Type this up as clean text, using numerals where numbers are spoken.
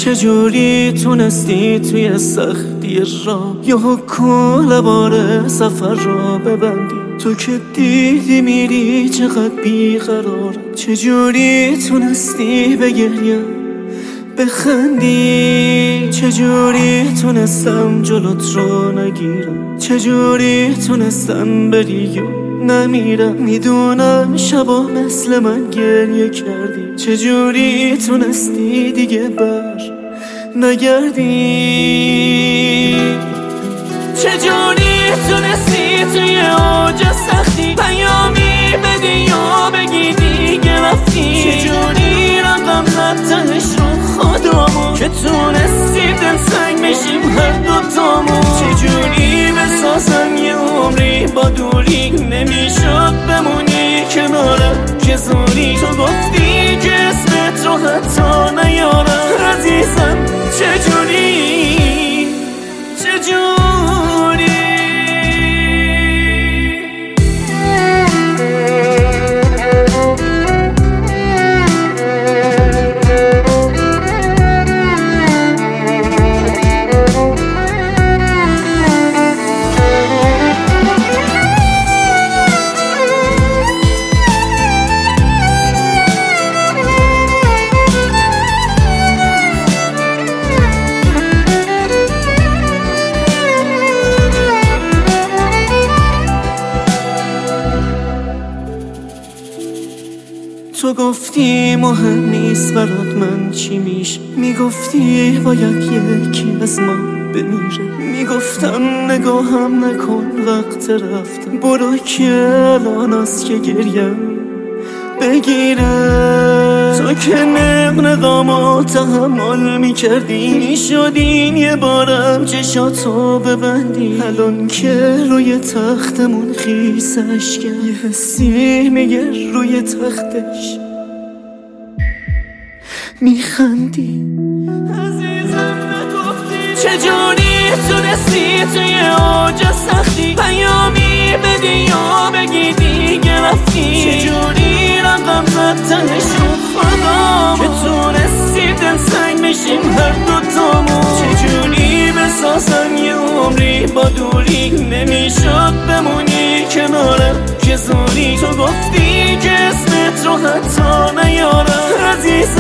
چجوری تونستی توی سختی راه یا کل بار سفر را ببندی؟ تو که دیدی میری چقدر بیقرار، چجوری تونستی بگریم بخندی؟ چجوری تونستم جلوت رو نگیرم؟ چجوری تونستم بری و نمیرم؟ میدونم شبا مثل من گریه کردی، چجوری تونستی دیگه بر نگردی؟ چجوری تونستی توی اوج سختی پیامی بدی یا بگی دیگه رفتی؟ چجوری رقم زدتش رو خودمون که تونستیم دلسنگ بشیم هر دوتامون؟ چجوری بسازم یه عمری با دوری نمیشد بمونی کنارم که زوری؟ تو گفتی که اسمت رو حتی نیارم عزیزم، چجوری تو گفتی مهم نیست برات من چی میشه، میگفتی باید یکی از ما بمیره، میگفتم نگاهم نکن وقت رفتم، برو که الان است که گریم بگیره. تو که نقنقامو تحمل میکردی، میشدین یه بارم چشاتو ببندی، الان که روی تختمون خیسش کرد یه حسی میگه روی تختش میخندی. عزیزم نگفتی چجوری تونستی توی اوج سختی پیامی بدی یا بگی دیگه رفتی؟ چجوری رقم زدتش رو خودمون که تونستی دلسنگ بشیم هر دوتامون؟ چجوری بسازم یه عمری با دوری نمیشد بمونی کنارم که زوری؟ تو گفتی که اسمت رو حتی نیارم عزیزم،